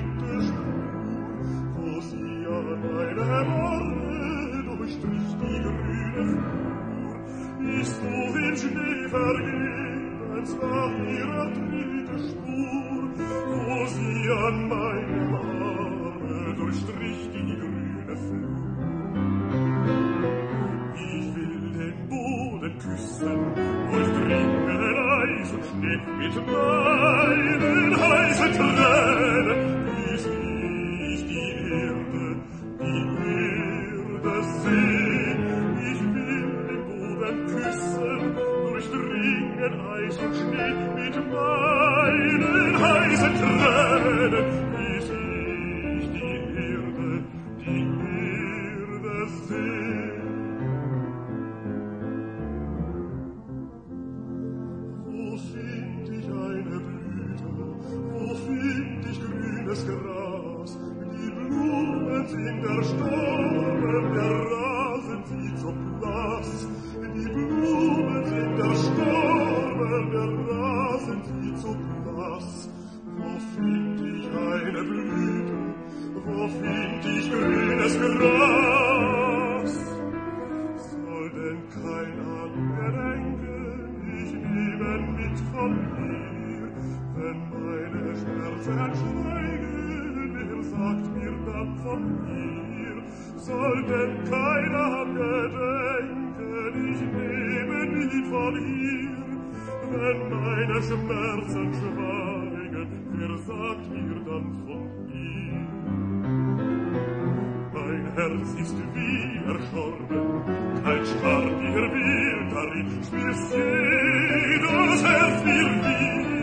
dritte Spur, wo sie an meinem Ohr durchstrich die grüne Flur. Ist so im Schnee vergebens nach ihrer dritte Spur, wo sie an meinem Arme durchstrich die grüne Flur. Ich will den Boden küssen, durchdringen Eis und Schnee mit meinen heißen Tränen, bis ich die Erde seh. Ich will den Boden küssen, durchdringen Eis und Schnee mit meinen heißen Tränen, bis ich die Erde seh. Wo find ich eine Blüte, wo find ich grünes Gras? Die Blumen sind erstorben, der Rasen sieht so blass. Die Blumen sind erstorben, der Rasen sieht so blass. Wo find ich eine Blüte, wo find ich grünes Gras? Soll denn kein Angedenken ich nehmen mit von mir, wenn meine Schmerzen schweigen, wer sagt mir dann von mir? Soll denn keiner gedenken, ich nehme mit von hier, wenn meine Schmerzen schweigen, wer sagt mir dann von mir? Mein Herz ist wie erstorben, kein Schwarz ihr Bild darin, spürst jedes Herz mir wie